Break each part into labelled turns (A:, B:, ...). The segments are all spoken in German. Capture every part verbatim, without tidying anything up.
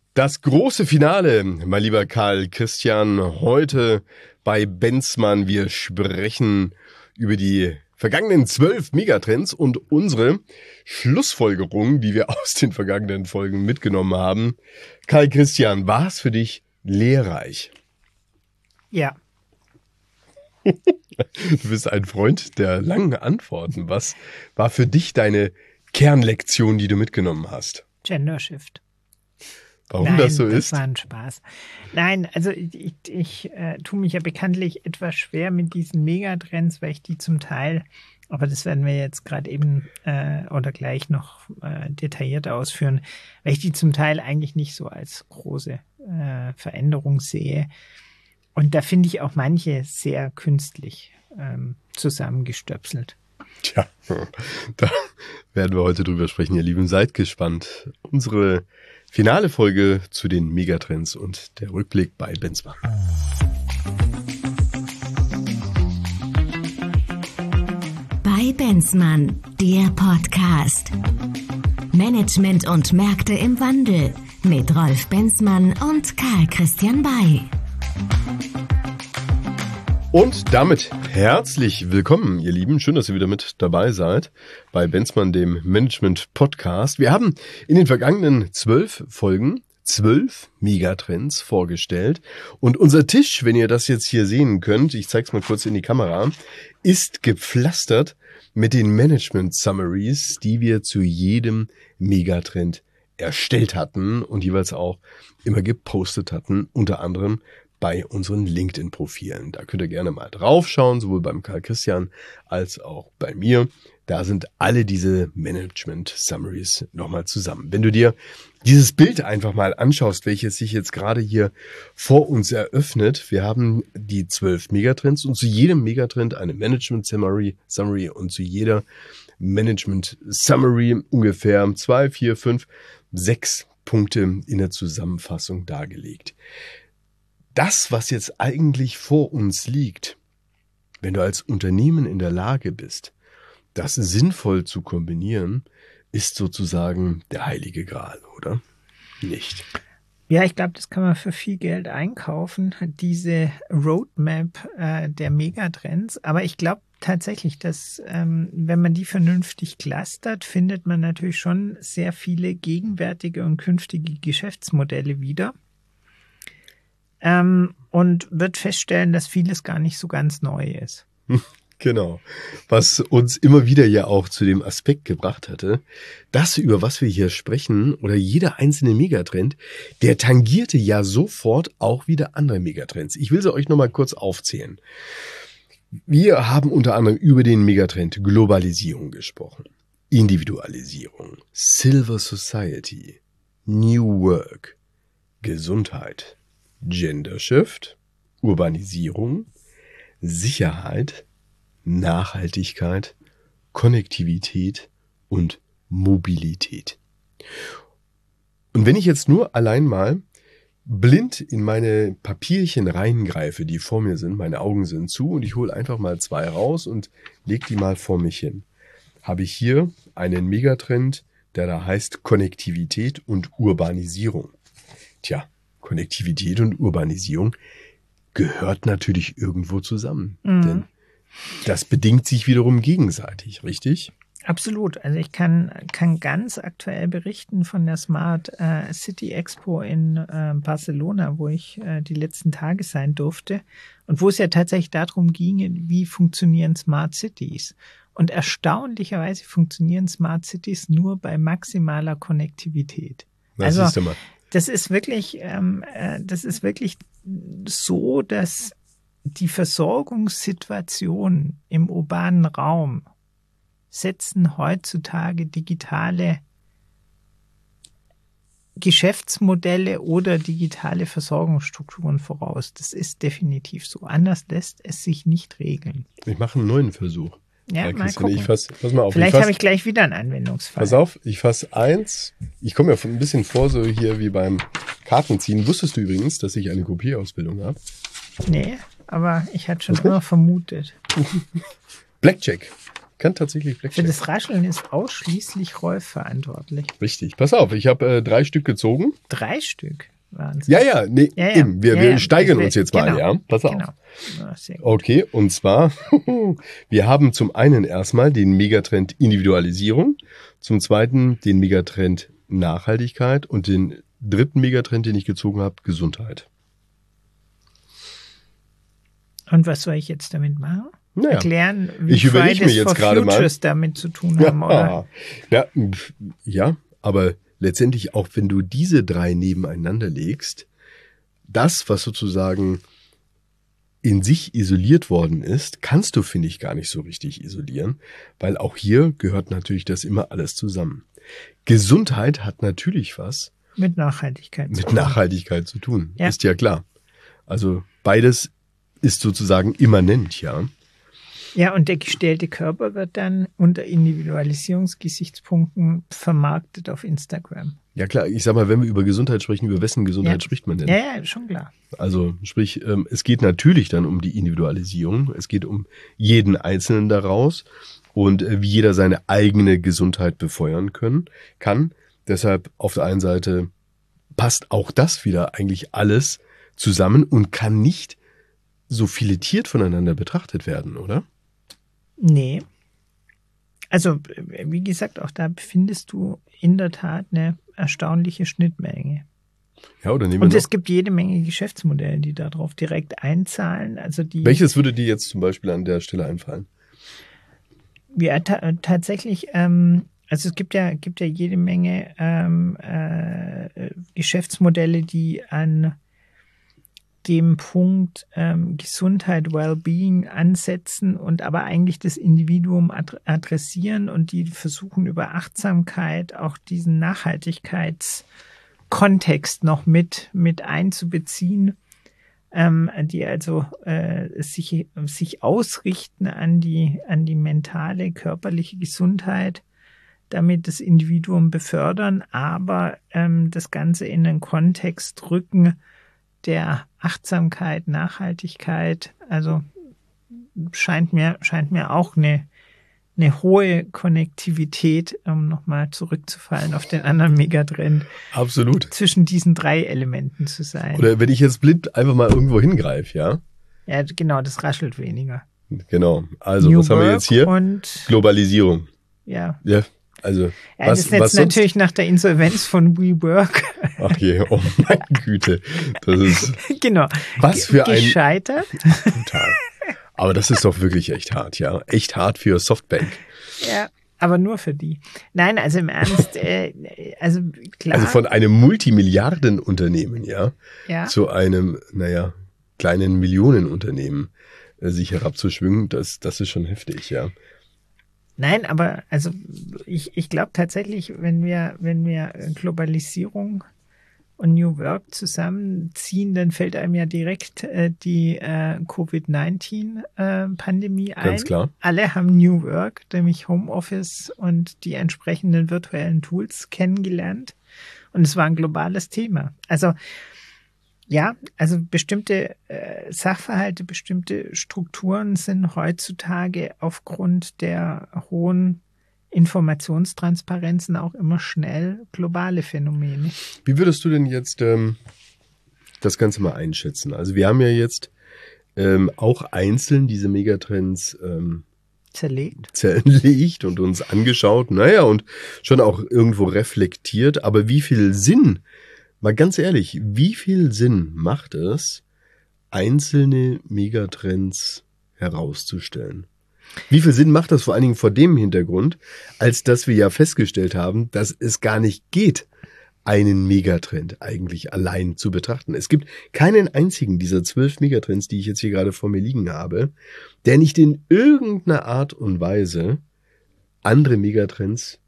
A: Das große Finale, mein lieber Karl Christian, heute bei Benzmann. Wir sprechen über die vergangenen zwölf Megatrends und unsere Schlussfolgerungen, die wir aus den vergangenen Folgen mitgenommen haben. Karl Christian, war es für dich lehrreich?
B: Ja.
A: Du bist ein Freund der langen Antworten. Was war für dich deine Kernlektion, die du mitgenommen hast?
B: Gender Shift.
A: Warum
B: Nein,
A: das so
B: das
A: ist?
B: war ein Spaß. Nein, also ich, ich, ich äh, tue mich ja bekanntlich etwas schwer mit diesen Megatrends, weil ich die zum Teil, aber das werden wir jetzt gerade eben äh, oder gleich noch äh, detailliert ausführen, weil ich die zum Teil eigentlich nicht so als große äh, Veränderung sehe. Und da finde ich auch manche sehr künstlich ähm, zusammengestöpselt.
A: Tja, da werden wir heute drüber sprechen, ihr Lieben. Seid gespannt. Unsere finale Folge zu den Megatrends und der Rückblick bei Benzmann.
C: Bei Benzmann, der Podcast. Management und Märkte im Wandel mit Rolf Benzmann und Karl Christian Bay.
A: Und damit herzlich willkommen, ihr Lieben. Schön, dass ihr wieder mit dabei seid bei Benzmann, dem Management-Podcast. Wir haben in den vergangenen zwölf Folgen zwölf Megatrends vorgestellt. Und unser Tisch, wenn ihr das jetzt hier sehen könnt, ich zeige es mal kurz in die Kamera, ist gepflastert mit den Management-Summaries, die wir zu jedem Megatrend erstellt hatten und jeweils auch immer gepostet hatten, unter anderem bei unseren LinkedIn-Profilen. Da könnt ihr gerne mal draufschauen, sowohl beim Karl Christian als auch bei mir. Da sind alle diese Management-Summaries nochmal zusammen. Wenn du dir dieses Bild einfach mal anschaust, welches sich jetzt gerade hier vor uns eröffnet, wir haben die zwölf Megatrends und zu jedem Megatrend eine Management-Summary Summary und zu jeder Management-Summary ungefähr zwei, vier, fünf, sechs Punkte in der Zusammenfassung dargelegt. Das, was jetzt eigentlich vor uns liegt, wenn du als Unternehmen in der Lage bist, das sinnvoll zu kombinieren, ist sozusagen der heilige Gral, oder? Nicht?
B: Ja, ich glaube, das kann man für viel Geld einkaufen, diese Roadmap äh, der Megatrends. Aber ich glaube tatsächlich, dass ähm, wenn man die vernünftig clustert, findet man natürlich schon sehr viele gegenwärtige und künftige Geschäftsmodelle wieder. Ähm, und wird feststellen, dass vieles gar nicht so ganz neu ist.
A: Genau. Was uns immer wieder ja auch zu dem Aspekt gebracht hatte, das, über was wir hier sprechen, oder jeder einzelne Megatrend, der tangierte ja sofort auch wieder andere Megatrends. Ich will sie euch nochmal kurz aufzählen. Wir haben unter anderem über den Megatrend Globalisierung gesprochen, Individualisierung, Silver Society, New Work, Gesundheit, Gender Shift, Urbanisierung, Sicherheit, Nachhaltigkeit, Konnektivität und Mobilität. Und wenn ich jetzt nur allein mal blind in meine Papierchen reingreife, die vor mir sind, meine Augen sind zu und ich hole einfach mal zwei raus und lege die mal vor mich hin, habe ich hier einen Megatrend, der da heißt Konnektivität und Urbanisierung. Tja, Konnektivität und Urbanisierung gehört natürlich irgendwo zusammen. Mhm. Denn das bedingt sich wiederum gegenseitig, richtig?
B: Absolut. Also ich kann, kann ganz aktuell berichten von der Smart äh, City Expo in äh, Barcelona, wo ich äh, die letzten Tage sein durfte und wo es ja tatsächlich darum ging, wie funktionieren Smart Cities. Und erstaunlicherweise funktionieren Smart Cities nur bei maximaler Konnektivität.
A: Das
B: also,
A: siehst du mal.
B: Das ist wirklich, ähm, äh, das ist wirklich so, dass die Versorgungssituation im urbanen Raum setzen heutzutage digitale Geschäftsmodelle oder digitale Versorgungsstrukturen voraus. Das ist definitiv so. Anders lässt es sich nicht regeln.
A: Ich mache einen neuen Versuch.
B: Ja,
A: ja,
B: mal gucken.
A: Ich fass, pass mal auf.
B: Vielleicht
A: ich fass,
B: habe ich gleich wieder einen Anwendungsfall.
A: Pass auf, ich fasse eins. Ich komme ja ein bisschen vor, so hier wie beim Kartenziehen. Wusstest du übrigens, dass ich eine Kopierausbildung habe?
B: Nee, aber ich hatte schon immer vermutet.
A: Blackjack. kann tatsächlich
B: Für
A: Blackjack.
B: das Rascheln ist ausschließlich Rolf verantwortlich.
A: Richtig. Pass auf, ich habe äh, drei Stück gezogen.
B: Drei Stück waren es.
A: Ja, ja, nee,
B: Ja, ja.
A: eben. Wir,
B: Ja,
A: wir
B: ja.
A: steigern
B: Ich will-
A: uns jetzt mal,
B: genau.
A: ja? Pass auf.
B: Genau. Ja, sehr gut.
A: Okay, und zwar, wir haben zum einen erstmal den Megatrend Individualisierung, zum zweiten den Megatrend Nachhaltigkeit und den dritten Megatrend, den ich gezogen habe, Gesundheit.
B: Und was soll ich jetzt damit machen?
A: Naja,
B: Erklären, wie
A: ich überlege
B: Fridays
A: mir jetzt
B: for
A: gerade mal.
B: Futures damit zu tun haben, oder?
A: Ja, pf, ja, aber letztendlich auch, wenn du diese drei nebeneinander legst, das, was sozusagen in sich isoliert worden ist, kannst du, finde ich, gar nicht so richtig isolieren, weil auch hier gehört natürlich das immer alles zusammen. Gesundheit hat natürlich was
B: Mit Nachhaltigkeit. zu
A: mit
B: tun.
A: Nachhaltigkeit zu tun,
B: Ja.
A: ist ja klar. Also beides ist sozusagen immanent, ja.
B: Ja, und der gestellte Körper wird dann unter Individualisierungsgesichtspunkten vermarktet auf Instagram.
A: Ja klar, ich sag mal, wenn wir über Gesundheit sprechen, über wessen Gesundheit
B: Ja.
A: spricht man denn?
B: Ja, ja, schon klar.
A: Also sprich, ähm, es geht natürlich dann um die Individualisierung. Es geht um jeden Einzelnen daraus und äh, wie jeder seine eigene Gesundheit befeuern können kann. Deshalb auf der einen Seite passt auch das wieder eigentlich alles zusammen und kann nicht so filetiert voneinander betrachtet werden, oder?
B: Nee. Also, wie gesagt, auch da findest du in der Tat eine erstaunliche Schnittmenge.
A: Ja, oder nehmen
B: Und
A: wir
B: es
A: noch.
B: gibt jede Menge Geschäftsmodelle, die darauf direkt einzahlen. Also die
A: Welches würde dir jetzt zum Beispiel an der Stelle einfallen?
B: Ja, ta tatsächlich, ähm, also es gibt ja, gibt ja jede Menge ähm, äh, Geschäftsmodelle, die an dem Punkt ähm, Gesundheit, Wellbeing ansetzen und aber eigentlich das Individuum ad adressieren und die versuchen über Achtsamkeit auch diesen Nachhaltigkeitskontext noch mit, mit einzubeziehen, ähm, die also äh, sich, sich ausrichten an die, an die mentale, körperliche Gesundheit, damit das Individuum befördern, aber ähm, das Ganze in den Kontext rücken der Achtsamkeit, Nachhaltigkeit. Also scheint mir, scheint mir auch eine, eine hohe Konnektivität, um nochmal zurückzufallen auf den anderen Megatrend,
A: Absolut.
B: zwischen diesen drei Elementen zu sein.
A: Oder wenn ich jetzt blind einfach mal irgendwo hingreife, ja?
B: Ja, genau, das raschelt weniger.
A: Genau. Also,
B: New
A: was haben wir
B: Work
A: jetzt hier?
B: Und
A: Globalisierung.
B: ja,
A: Ja, also,
B: ja
A: was,
B: das ist jetzt
A: was sonst?
B: natürlich nach der Insolvenz von WeWork.
A: Ach je, oh meine Güte. Das ist
B: Genau.
A: Was für ein-
B: Gescheitert.
A: brutal. Aber das ist doch wirklich echt hart, ja. Echt hart für Softbank.
B: Ja, aber nur für die. Nein, also im Ernst, äh, also klar.
A: Also von einem Multimilliardenunternehmen, ja,
B: ja.
A: zu einem, naja, kleinen Millionenunternehmen äh, sich herabzuschwingen, das, das ist schon heftig, ja.
B: Nein, aber also ich, ich glaube tatsächlich, wenn wir, wenn wir Globalisierung und New Work zusammenziehen, dann fällt einem ja direkt äh, die äh, Covid neunzehn Pandemie ein.
A: Ganz klar.
B: Alle haben New Work, nämlich Homeoffice und die entsprechenden virtuellen Tools kennengelernt. Und es war ein globales Thema. Also ja, also bestimmte äh, Sachverhalte, bestimmte Strukturen sind heutzutage aufgrund der hohen Informationstransparenzen auch immer schnell globale Phänomene.
A: Wie würdest du denn jetzt ähm, das Ganze mal einschätzen? Also wir haben ja jetzt ähm, auch einzeln diese Megatrends ähm,
B: Zerlegt.
A: zerlegt und uns angeschaut, naja, und schon auch irgendwo reflektiert. Aber wie viel Sinn, mal ganz ehrlich, wie viel Sinn macht es, einzelne Megatrends herauszustellen? Wie viel Sinn macht das vor allen Dingen vor dem Hintergrund, als dass wir ja festgestellt haben, dass es gar nicht geht, einen Megatrend eigentlich allein zu betrachten. Es gibt keinen einzigen dieser zwölf Megatrends, die ich jetzt hier gerade vor mir liegen habe, der nicht in irgendeiner Art und Weise andere Megatrends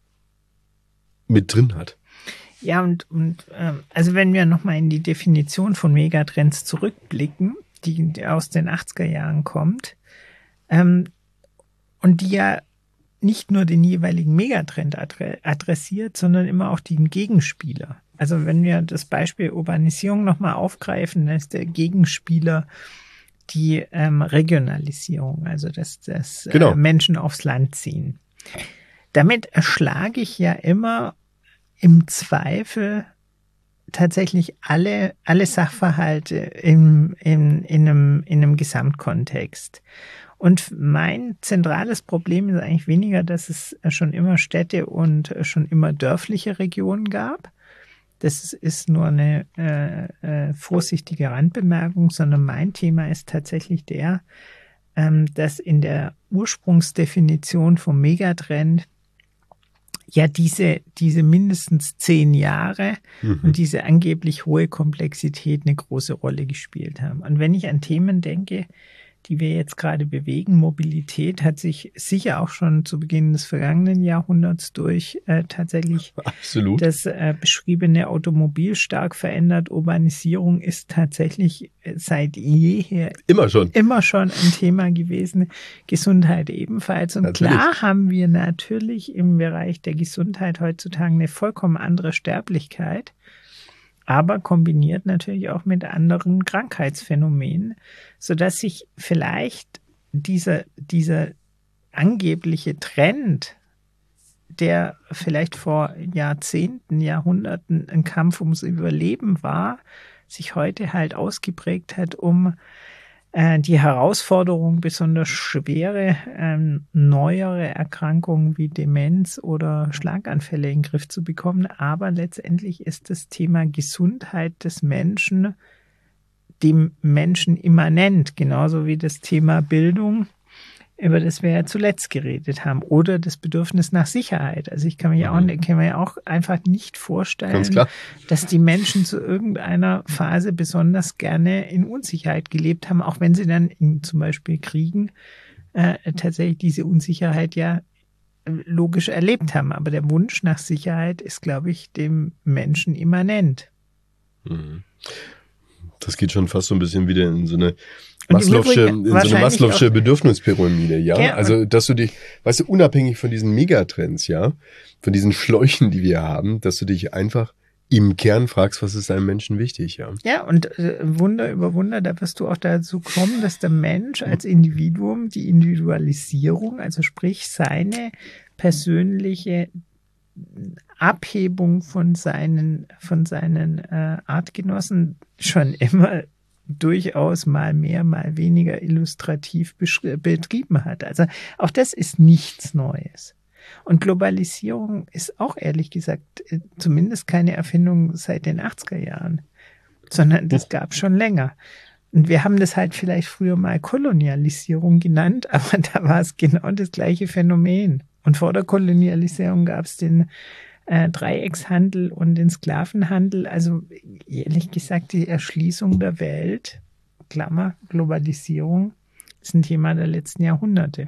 A: mit drin hat.
B: Ja, und, und ähm, also wenn wir nochmal in die Definition von Megatrends zurückblicken, die, die aus den achtziger Jahren kommt, ähm, und die ja nicht nur den jeweiligen Megatrend adressiert, sondern immer auch den Gegenspieler. Also wenn wir das Beispiel Urbanisierung nochmal aufgreifen, dann ist der Gegenspieler die ähm, Regionalisierung, also dass, dass
A: Genau.
B: äh, Menschen aufs Land ziehen. Damit erschlage ich ja immer im Zweifel tatsächlich alle, alle Sachverhalte im, in, in, einem, in einem Gesamtkontext. Und mein zentrales Problem ist eigentlich weniger, dass es schon immer Städte und schon immer dörfliche Regionen gab. Das ist nur eine äh, äh, vorsichtige Randbemerkung, sondern mein Thema ist tatsächlich der, ähm, dass in der Ursprungsdefinition vom Megatrend ja diese, diese mindestens zehn Jahre mhm. und diese angeblich hohe Komplexität eine große Rolle gespielt haben. Und wenn ich an Themen denke, die wir jetzt gerade bewegen, Mobilität hat sich sicher auch schon zu Beginn des vergangenen Jahrhunderts durch äh, tatsächlich
A: Absolut.
B: das äh, beschriebene Automobil stark verändert. Urbanisierung ist tatsächlich seit jeher
A: immer schon
B: immer schon ein Thema gewesen. Gesundheit ebenfalls. Und
A: natürlich.
B: Klar haben wir natürlich im Bereich der Gesundheit heutzutage eine vollkommen andere Sterblichkeit, aber kombiniert natürlich auch mit anderen Krankheitsphänomenen, sodass sich vielleicht dieser, dieser angebliche Trend, der vielleicht vor Jahrzehnten, Jahrhunderten ein Kampf ums Überleben war, sich heute halt ausgeprägt hat, um äh, die Herausforderung, besonders schwere, ähm, neuere Erkrankungen wie Demenz oder Schlaganfälle in den Griff zu bekommen. Aber letztendlich ist das Thema Gesundheit des Menschen dem Menschen immanent, genauso wie das Thema Bildung, über das wir ja zuletzt geredet haben, oder das Bedürfnis nach Sicherheit. Also ich kann mir, mhm. auch, kann mir ja auch einfach nicht vorstellen, dass die Menschen zu irgendeiner Phase besonders gerne in Unsicherheit gelebt haben, auch wenn sie dann in zum Beispiel Kriegen äh, tatsächlich diese Unsicherheit ja logisch erlebt haben. Aber der Wunsch nach Sicherheit ist, glaube ich, dem Menschen immanent.
A: Mhm. Das geht schon fast so ein bisschen wieder in so eine Maslow'sche, in so eine Maslow'sche Bedürfnispyramide, ja? ja? Also, dass du dich, weißt du, unabhängig von diesen Megatrends, ja, von diesen Schläuchen, die wir haben, dass du dich einfach im Kern fragst, was ist einem Menschen wichtig, ja?
B: Ja, und äh, Wunder über Wunder, da wirst du auch dazu kommen, dass der Mensch als Individuum die Individualisierung, also sprich seine persönliche Abhebung von seinen, von seinen äh, Artgenossen schon immer durchaus mal mehr, mal weniger illustrativ betrieben hat. Also auch das ist nichts Neues. Und Globalisierung ist auch ehrlich gesagt zumindest keine Erfindung seit den achtziger Jahren, sondern das gab es schon länger. Und wir haben das halt vielleicht früher mal Kolonialisierung genannt, aber da war es genau das gleiche Phänomen. Und vor der Kolonialisierung gab es den äh, Dreieckshandel und den Sklavenhandel. Also ehrlich gesagt, die Erschließung der Welt, Klammer, Globalisierung, ist ein Thema der letzten Jahrhunderte.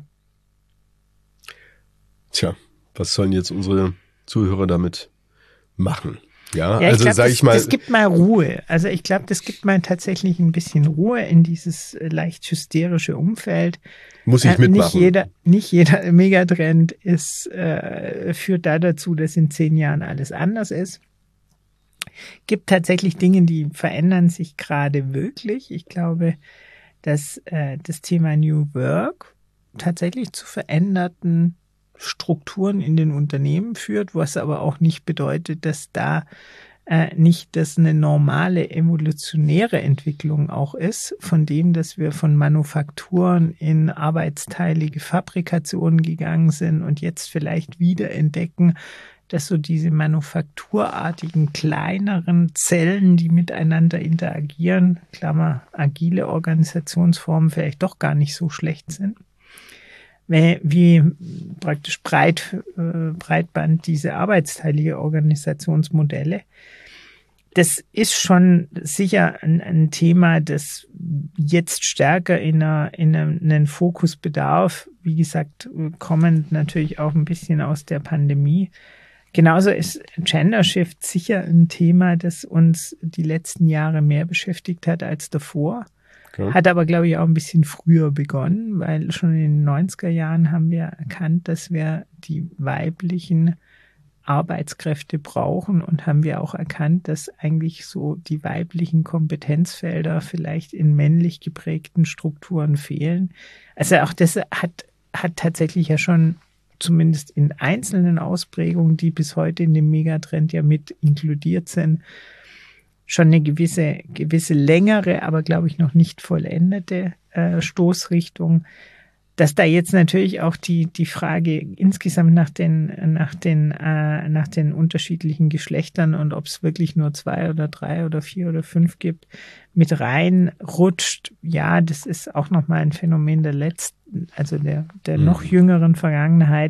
A: Tja, was sollen jetzt unsere Zuhörer damit machen? Ja,
B: ja,
A: also
B: glaub,
A: sage ich mal.
B: Das gibt mal Ruhe. Also ich glaube, das gibt mal tatsächlich ein bisschen Ruhe in dieses leicht hysterische Umfeld.
A: Muss ich mitmachen.
B: Nicht jeder, nicht jeder Megatrend ist, äh, führt da dazu, dass in zehn Jahren alles anders ist. Gibt tatsächlich Dinge, die verändern sich gerade wirklich. Ich glaube, dass äh, das Thema New Work tatsächlich zu veränderten Strukturen in den Unternehmen führt, was aber auch nicht bedeutet, dass da äh, nicht das eine normale evolutionäre Entwicklung auch ist, von dem, dass wir von Manufakturen in arbeitsteilige Fabrikationen gegangen sind und jetzt vielleicht wieder entdecken, dass so diese manufakturartigen kleineren Zellen, die miteinander interagieren, Klammer, agile Organisationsformen vielleicht doch gar nicht so schlecht sind. Wie praktisch breit, äh, Breitband diese arbeitsteilige Organisationsmodelle. Das ist schon sicher ein, ein Thema, das jetzt stärker in, einer, in einen Fokus bedarf. Wie gesagt, kommend natürlich auch ein bisschen aus der Pandemie. Genauso ist Gender Shift sicher ein Thema, das uns die letzten Jahre mehr beschäftigt hat als davor. Okay. Hat aber, glaube ich, auch ein bisschen früher begonnen, weil schon in den neunziger Jahren haben wir erkannt, dass wir die weiblichen Arbeitskräfte brauchen und haben wir auch erkannt, dass eigentlich so die weiblichen Kompetenzfelder vielleicht in männlich geprägten Strukturen fehlen. Also auch das hat, hat tatsächlich ja schon zumindest in einzelnen Ausprägungen, die bis heute in dem Megatrend ja mit inkludiert sind, schon eine gewisse, gewisse längere, aber glaube ich noch nicht vollendete äh, Stoßrichtung. Dass da jetzt natürlich auch die, die Frage insgesamt nach den, nach den, äh, nach den unterschiedlichen Geschlechtern und ob es wirklich nur zwei oder drei oder vier oder fünf gibt, mit reinrutscht. Ja, das ist auch nochmal ein Phänomen der letzten, also der, der mhm. noch jüngeren Vergangenheit.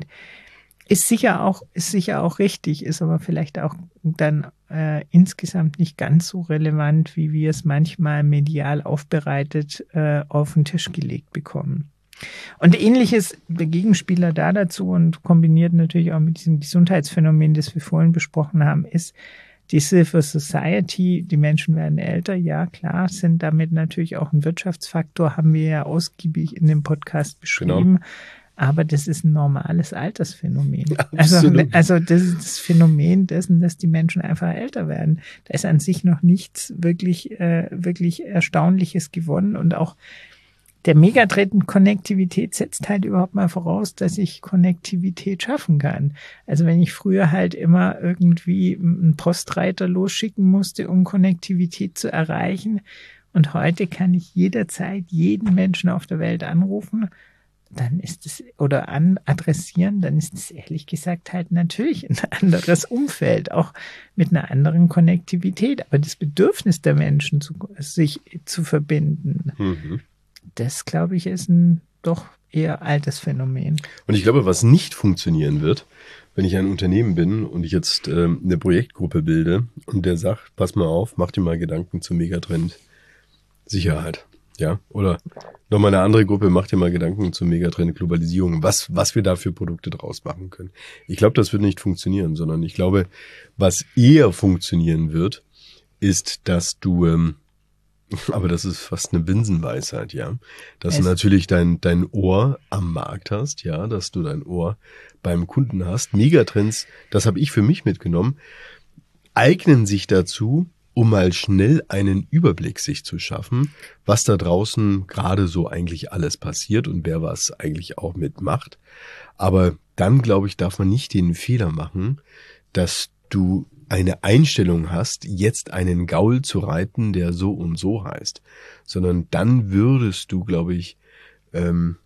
B: Ist sicher auch, ist sicher auch richtig, ist aber vielleicht auch dann äh, insgesamt nicht ganz so relevant, wie wir es manchmal medial aufbereitet äh, auf den Tisch gelegt bekommen. Und ähnliches, der Gegenspieler da dazu und kombiniert natürlich auch mit diesem Gesundheitsphänomen, das wir vorhin besprochen haben, ist die Silver Society. Die Menschen werden älter, ja klar, sind damit natürlich auch ein Wirtschaftsfaktor, haben wir ja ausgiebig in dem Podcast beschrieben. Genau. Aber das ist ein normales Altersphänomen. Also, also das ist das Phänomen dessen, dass die Menschen einfach älter werden. Da ist an sich noch nichts wirklich, äh, wirklich Erstaunliches gewonnen und auch der Megatrend Konnektivität setzt halt überhaupt mal voraus, dass ich Konnektivität schaffen kann. Also wenn ich früher halt immer irgendwie einen Postreiter losschicken musste, um Konnektivität zu erreichen und heute kann ich jederzeit jeden Menschen auf der Welt anrufen, dann ist es, oder an adressieren, dann ist es ehrlich gesagt halt natürlich ein anderes Umfeld, auch mit einer anderen Konnektivität. Aber das Bedürfnis der Menschen, zu, sich zu verbinden, mhm. das, glaube ich, ist ein doch eher altes Phänomen.
A: Und ich glaube, was nicht funktionieren wird, wenn ich ein Unternehmen bin und ich jetzt ähm, eine Projektgruppe bilde und der sagt, pass mal auf, mach dir mal Gedanken zum Megatrend Sicherheit. Ja, oder nochmal eine andere Gruppe, macht dir mal Gedanken zum Megatrend Globalisierung, was, was wir da für Produkte draus machen können. Ich glaube, das wird nicht funktionieren, sondern ich glaube, was eher funktionieren wird, ist, dass du, ähm, aber das ist fast eine Binsenweisheit, ja, dass es du natürlich dein, dein Ohr am Markt hast, ja, dass du dein Ohr beim Kunden hast. Megatrends, das habe ich für mich mitgenommen, eignen sich dazu, um mal schnell einen Überblick sich zu schaffen, was da draußen gerade so eigentlich alles passiert und wer was eigentlich auch mitmacht. Aber dann, glaube ich, darf man nicht den Fehler machen, dass du eine Einstellung hast, jetzt einen Gaul zu reiten, der so und so heißt, sondern dann würdest du, glaube ich, ähm,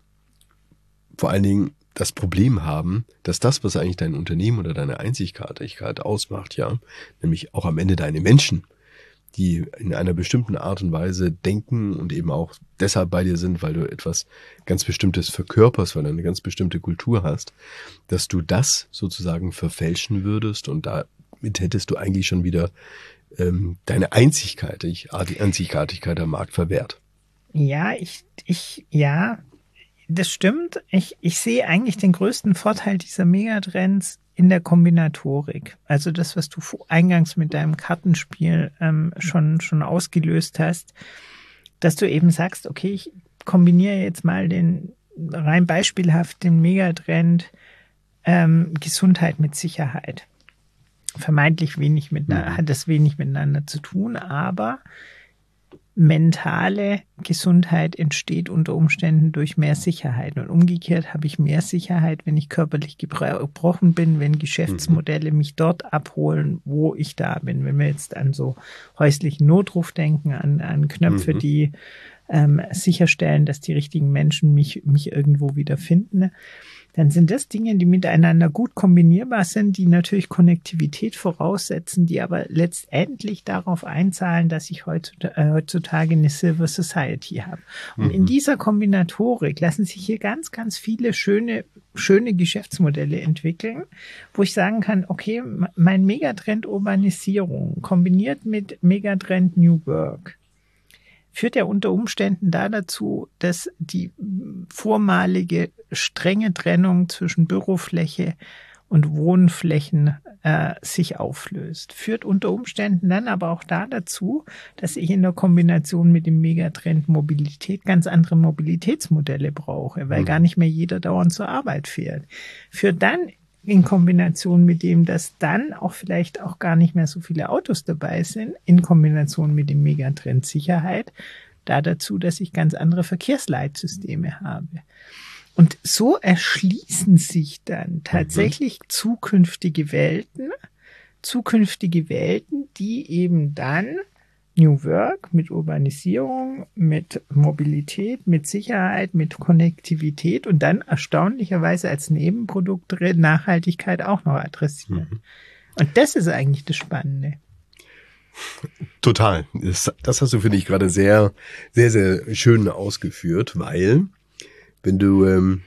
A: vor allen Dingen das Problem haben, dass das, was eigentlich dein Unternehmen oder deine Einzigartigkeit ausmacht, ja, nämlich auch am Ende deine Menschen, die in einer bestimmten Art und Weise denken und eben auch deshalb bei dir sind, weil du etwas ganz Bestimmtes verkörperst, weil du eine ganz bestimmte Kultur hast, dass du das sozusagen verfälschen würdest und damit hättest du eigentlich schon wieder ähm, deine Einzigartigkeit, die Einzigartigkeit am Markt verwehrt.
B: Ja, ich, ich, ja, das stimmt. Ich, ich sehe eigentlich den größten Vorteil dieser Megatrends in der Kombinatorik. Also das, was du eingangs mit deinem Kartenspiel ähm, schon, schon ausgelöst hast, dass du eben sagst, okay, ich kombiniere jetzt mal den rein beispielhaft den Megatrend ähm, Gesundheit mit Sicherheit. Vermeintlich wenig mit, mhm. hat das wenig miteinander zu tun, aber mentale Gesundheit entsteht unter Umständen durch mehr Sicherheit. Und umgekehrt habe ich mehr Sicherheit, wenn ich körperlich gebrochen bin, wenn Geschäftsmodelle mich dort abholen, wo ich da bin. Wenn wir jetzt an so häuslichen Notruf denken, an, an Knöpfe, mhm. die ähm, sicherstellen, dass die richtigen Menschen mich, mich irgendwo wiederfinden, dann sind das Dinge, die miteinander gut kombinierbar sind, die natürlich Konnektivität voraussetzen, die aber letztendlich darauf einzahlen, dass ich heutzutage eine Silver Society habe. Und mhm. in dieser Kombinatorik lassen sich hier ganz, ganz viele schöne, schöne Geschäftsmodelle entwickeln, wo ich sagen kann, okay, mein Megatrend Urbanisierung kombiniert mit Megatrend New Work führt ja unter Umständen da dazu, dass die vormalige strenge Trennung zwischen Bürofläche und Wohnflächen äh, sich auflöst. Führt unter Umständen dann aber auch da dazu, dass ich in der Kombination mit dem Megatrend Mobilität ganz andere Mobilitätsmodelle brauche, weil mhm. gar nicht mehr jeder dauernd zur Arbeit fährt. Führt dann in Kombination mit dem, dass dann auch vielleicht auch gar nicht mehr so viele Autos dabei sind, in Kombination mit dem Megatrend Sicherheit, da dazu, dass ich ganz andere Verkehrsleitsysteme habe. Und so erschließen sich dann tatsächlich mhm. zukünftige Welten, zukünftige Welten, die eben dann New Work mit Urbanisierung, mit Mobilität, mit Sicherheit, mit Konnektivität und dann erstaunlicherweise als Nebenprodukt Nachhaltigkeit auch noch adressieren. Mhm. Und das ist eigentlich das Spannende.
A: Total. Das, das hast du, finde ich, gerade sehr, sehr, sehr schön ausgeführt, weil wenn du ähm,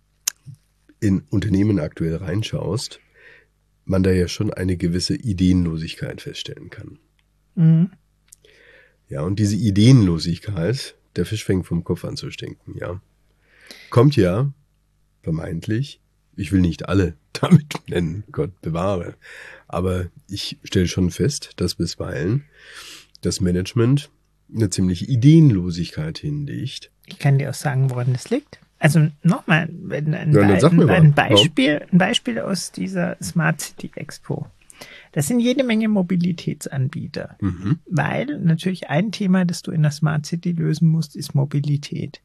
A: in Unternehmen aktuell reinschaust, man da ja schon eine gewisse Ideenlosigkeit feststellen kann.
B: Mhm.
A: Ja, und diese Ideenlosigkeit, der Fisch fängt vom Kopf an zu stinken, ja, kommt ja vermeintlich, ich will nicht alle damit nennen, Gott bewahre, aber ich stelle schon fest, dass bisweilen das Management eine ziemliche Ideenlosigkeit hinlegt.
B: Ich kann dir auch sagen, woran das liegt. Also nochmal, ein, ein,
A: ja,
B: ein, ein, Beispiel, ein Beispiel aus dieser Smart City Expo. Das sind jede Menge Mobilitätsanbieter, mhm. weil natürlich ein Thema, das du in der Smart City lösen musst, ist Mobilität.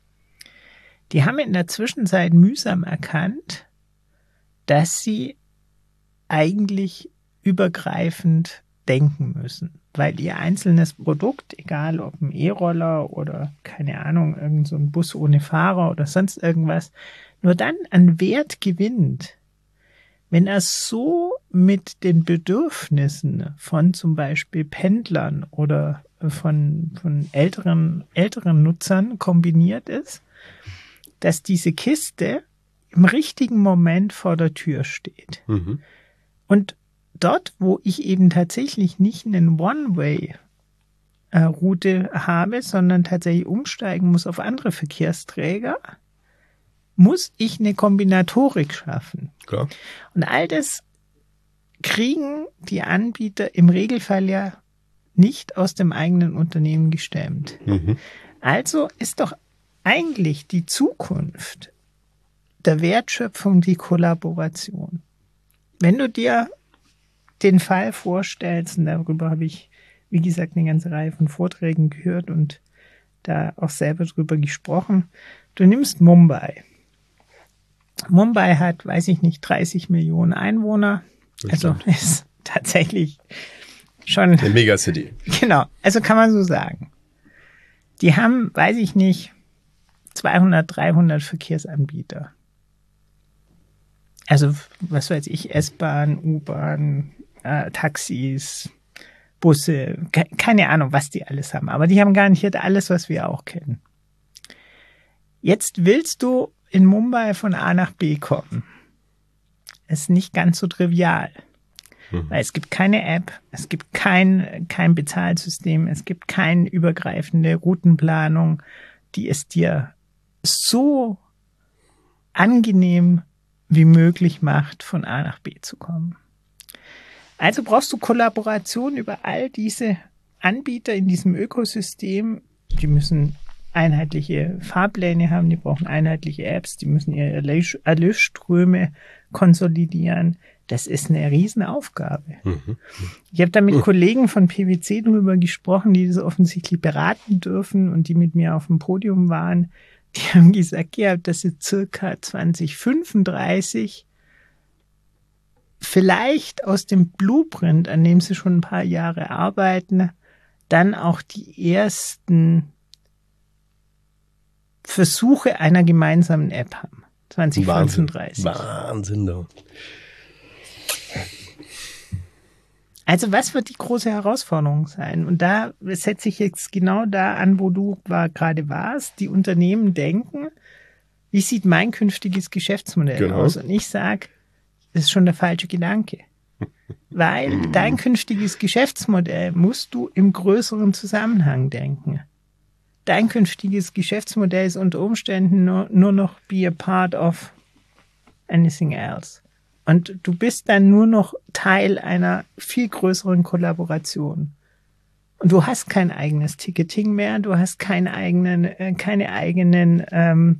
B: Die haben in der Zwischenzeit mühsam erkannt, dass sie eigentlich übergreifend denken müssen, weil ihr einzelnes Produkt, egal ob ein E-Roller oder keine Ahnung, irgend so ein Bus ohne Fahrer oder sonst irgendwas, nur dann an Wert gewinnt, wenn er so mit den Bedürfnissen von zum Beispiel Pendlern oder von, von älteren, älteren Nutzern kombiniert ist, dass diese Kiste im richtigen Moment vor der Tür steht. Mhm. Und dort, wo ich eben tatsächlich nicht einen One-Way-Route habe, sondern tatsächlich umsteigen muss auf andere Verkehrsträger, muss ich eine Kombinatorik schaffen.
A: Klar.
B: Und all das kriegen die Anbieter im Regelfall ja nicht aus dem eigenen Unternehmen gestemmt. Mhm. Also ist doch eigentlich die Zukunft der Wertschöpfung die Kollaboration. Wenn du dir den Fall vorstellst, und darüber habe ich, wie gesagt, eine ganze Reihe von Vorträgen gehört und da auch selber drüber gesprochen, du nimmst Mumbai. Mumbai hat, weiß ich nicht, dreißig Millionen Einwohner. Das also stimmt. Ist tatsächlich schon...
A: Eine Megacity.
B: Genau, also kann man so sagen. Die haben, weiß ich nicht, zweihundert, dreihundert Verkehrsanbieter. Also, was weiß ich, S-Bahn, U-Bahn, äh, Taxis, Busse, ke- keine Ahnung, was die alles haben. Aber die haben garantiert alles, was wir auch kennen. Jetzt willst du in Mumbai von A nach B kommen. Ist nicht ganz so trivial. Mhm. Weil es gibt keine App, es gibt kein, kein Bezahlsystem, es gibt keine übergreifende Routenplanung, die es dir so angenehm wie möglich macht, von A nach B zu kommen. Also brauchst du Kollaboration über all diese Anbieter in diesem Ökosystem. Die müssen einheitliche Fahrpläne haben, die brauchen einheitliche Apps, die müssen ihre Erlösströme konsolidieren. Das ist eine Riesenaufgabe. Mhm. Ich habe da mit mhm. Kollegen von P W C drüber gesprochen, die das offensichtlich beraten dürfen und die mit mir auf dem Podium waren. Die haben gesagt, ja, dass sie circa zwanzig fünfunddreißig vielleicht aus dem Blueprint, an dem sie schon ein paar Jahre arbeiten, dann auch die ersten Versuche einer gemeinsamen App haben. zwanzig fünfunddreißig.
A: Wahnsinn, Wahnsinn.
B: Also was wird die große Herausforderung sein? Und da setze ich jetzt genau da an, wo du war, gerade warst. Die Unternehmen denken, wie sieht mein künftiges Geschäftsmodell genau. aus? Und ich sage, das ist schon der falsche Gedanke. Weil dein künftiges Geschäftsmodell musst du im größeren Zusammenhang denken. Dein künftiges Geschäftsmodell ist unter Umständen nur, nur noch be a part of anything else. Und du bist dann nur noch Teil einer viel größeren Kollaboration. Und du hast kein eigenes Ticketing mehr, du hast keinen eigenen, äh, keine eigenen ähm,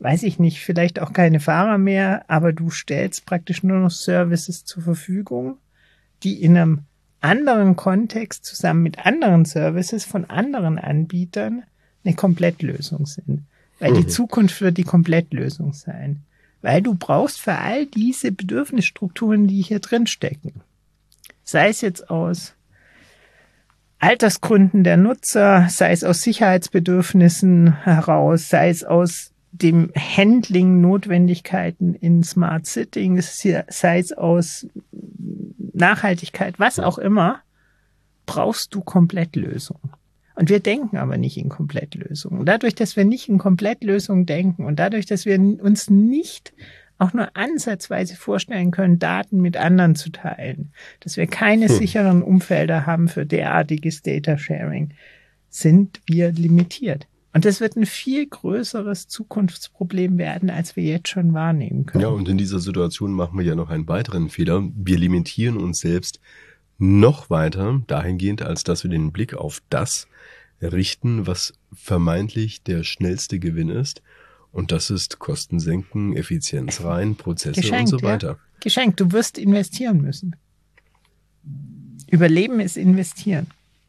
B: weiß ich nicht, vielleicht auch keine Fahrer mehr, aber du stellst praktisch nur noch Services zur Verfügung, die in einem anderen Kontext zusammen mit anderen Services von anderen Anbietern eine Komplettlösung sind. Weil die Zukunft wird die Komplettlösung sein. Weil du brauchst für all diese Bedürfnisstrukturen, die hier drin stecken. Sei es jetzt aus Altersgründen der Nutzer, sei es aus Sicherheitsbedürfnissen heraus, sei es aus dem Handling Notwendigkeiten in Smart Sitting, sei es aus Nachhaltigkeit, was auch immer, brauchst du Komplettlösungen. Und wir denken aber nicht in Komplettlösungen. Dadurch, dass wir nicht in Komplettlösungen denken und dadurch, dass wir uns nicht auch nur ansatzweise vorstellen können, Daten mit anderen zu teilen, dass wir keine hm. sicheren Umfelder haben für derartiges Data Sharing, sind wir limitiert. Und das wird ein viel größeres Zukunftsproblem werden, als wir jetzt schon wahrnehmen können.
A: Ja, und in dieser Situation machen wir ja noch einen weiteren Fehler. Wir limitieren uns selbst noch weiter dahingehend, als dass wir den Blick auf das richten, was vermeintlich der schnellste Gewinn ist. Und das ist Kosten senken, Effizienz rein, Prozesse
B: Geschenkt,
A: und so weiter.
B: Ja. Geschenkt, du wirst investieren müssen. Überleben ist investieren.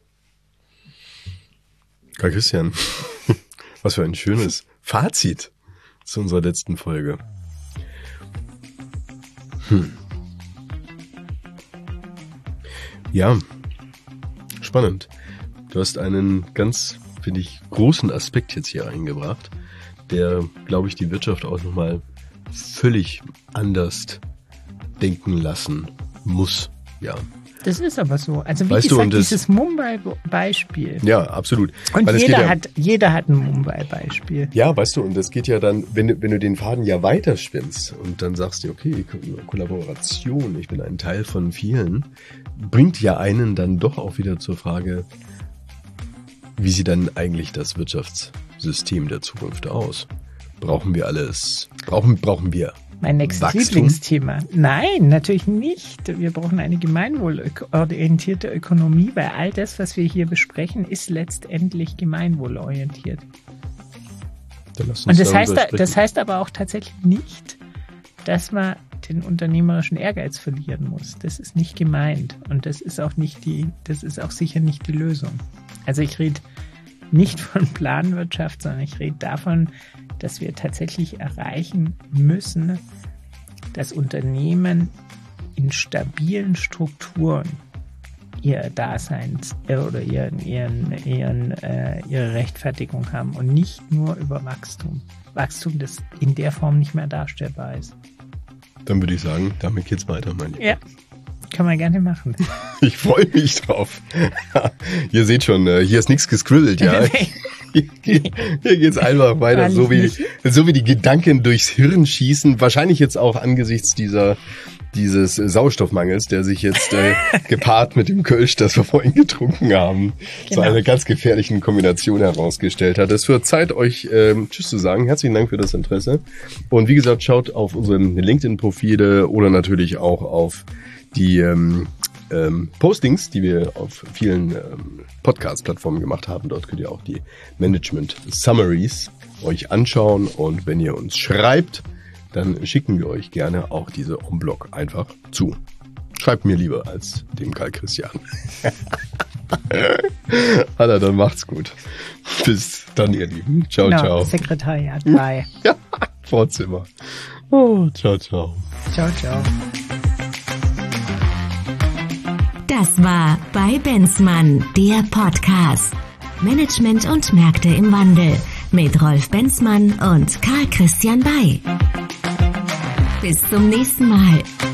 A: Karl Christian, was für ein schönes Fazit zu unserer letzten Folge. Hm. Ja, spannend. Du hast einen ganz, finde ich, großen Aspekt jetzt hier eingebracht, der, glaube ich, die Wirtschaft auch nochmal völlig anders denken lassen muss. Ja.
B: Das ist aber so. Also wie
A: weißt
B: gesagt,
A: du,
B: dieses Mumbai-Beispiel.
A: Ja, absolut.
B: Und
A: Weil
B: jeder,
A: ja,
B: hat, jeder hat ein Mumbai-Beispiel.
A: Ja, weißt du, und das geht ja dann, wenn du, wenn du den Faden ja weiterspinnst und dann sagst du, okay, Kollaboration, ich bin ein Teil von vielen, bringt ja einen dann doch auch wieder zur Frage, wie sieht dann eigentlich das Wirtschaftssystem der Zukunft aus? Brauchen wir alles? Brauchen, brauchen wir
B: Mein nächstes
A: Wachstum?
B: Lieblingsthema. Nein, natürlich nicht. Wir brauchen eine gemeinwohlorientierte Ökonomie, weil all das, was wir hier besprechen, ist letztendlich gemeinwohlorientiert.
A: Dann lass uns
B: Und das heißt,
A: sprechen.
B: das heißt aber auch tatsächlich nicht, dass man den unternehmerischen Ehrgeiz verlieren muss. Das ist nicht gemeint. Und das ist auch nicht die, das ist auch sicher nicht die Lösung. Also ich rede nicht von Planwirtschaft, sondern ich rede davon, dass wir tatsächlich erreichen müssen, dass Unternehmen in stabilen Strukturen ihr Daseins äh, oder ihren, ihren, ihren, äh, ihre Rechtfertigung haben und nicht nur über Wachstum. Wachstum, das in der Form nicht mehr darstellbar ist.
A: Dann würde ich sagen, damit geht's weiter, mein Lieber.
B: Ja, kann man gerne machen.
A: Ich freue mich drauf. Ihr seht schon, hier ist nichts gescribbelt, ja. Hier, hier geht's einfach weiter, so wie, so wie die Gedanken durchs Hirn schießen. Wahrscheinlich jetzt auch angesichts dieser, dieses Sauerstoffmangels, der sich jetzt äh, gepaart mit dem Kölsch, das wir vorhin getrunken haben, genau, zu einer ganz gefährlichen Kombination herausgestellt hat. Es wird Zeit, euch ähm, Tschüss zu sagen. Herzlichen Dank für das Interesse. Und wie gesagt, schaut auf unsere LinkedIn-Profile oder natürlich auch auf die ähm, ähm, Postings, die wir auf vielen ähm, Podcast-Plattformen gemacht haben. Dort könnt ihr auch die Management-Summaries euch anschauen. Und wenn ihr uns schreibt, dann schicken wir euch gerne auch diese En-Bloc einfach zu. Schreibt mir lieber als dem Karl Christian. Alter, dann macht's gut. Bis dann, ihr Lieben. Ciao,
B: genau,
A: ciao.
B: Sekretariat, bye.
A: Ja, Vorzimmer. Oh, ciao, ciao.
B: Ciao, ciao.
C: Das war bei Benzmann, der Podcast. Management und Märkte im Wandel mit Rolf Benzmann und Karl Christian Bay. Bis zum nächsten Mal.